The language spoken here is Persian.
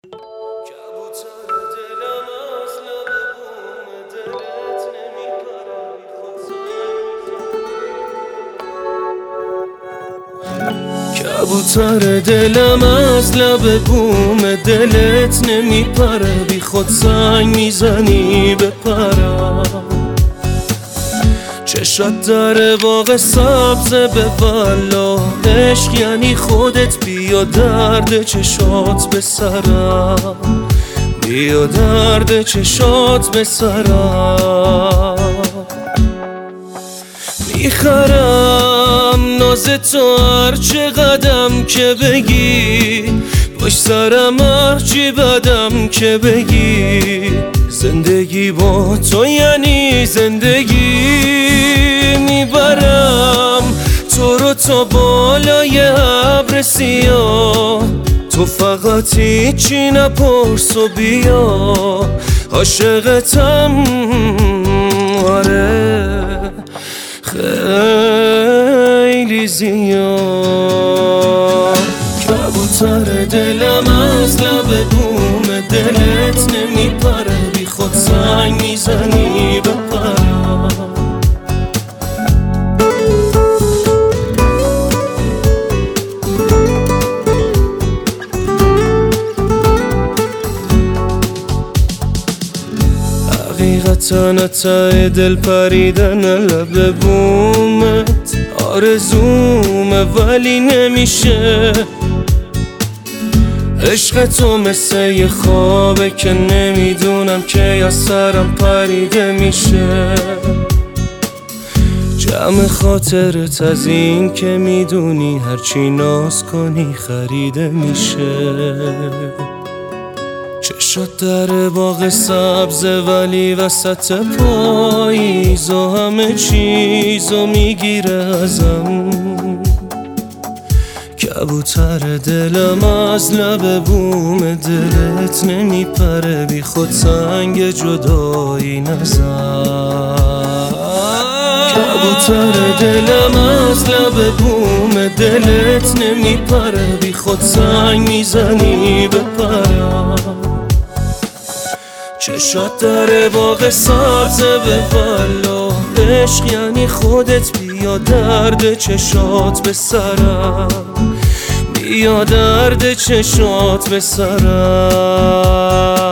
کبوتر دلم از لب بوم دلت نمیپره، بی خود زنگ میزنی بپرم. چشات در باغ سبز به والا، عشق یعنی خودت، بیا درد چشات به سرم، بیا درد چشات به سرم. میخرم ناز تو هر چه قدم که بگی، پشت سرم هرچی بدم که بگی. زندگی با تو یعنی زندگی، میبرم تو رو تا بالای ابر سیاه. تو فقط هیچی نپرس و بیا، عاشقتم آره خیلی زیاد. کبوتر دلم از لب بوم دلت نمیپره، بی خود زنگ میزنی بپرم. حقیقتا ته دل پریدن لب بومت آرزومه ولی نمیشه. عشق تو مثل یه خوابه که نمیدونم که یا سرم پریده میشه. جمع خاطرت از این که میدونی هرچی ناز کنی خریده میشه. چشات در باغ سبز ولی وسط پاییز و همه چیزو میگیره ازم. کبوتر دلم از لب بوم دلت نمیپره، بی خود سنگ جدایی نزن. کبوتر دلم از لب بوم دلت نمیپره، بی خود سنگ میزنی بپرم. چشات در باغ سبز به والا، عشق یعنی خودت، بیا درد چشات به سرم، بیا درد چشات به سرم.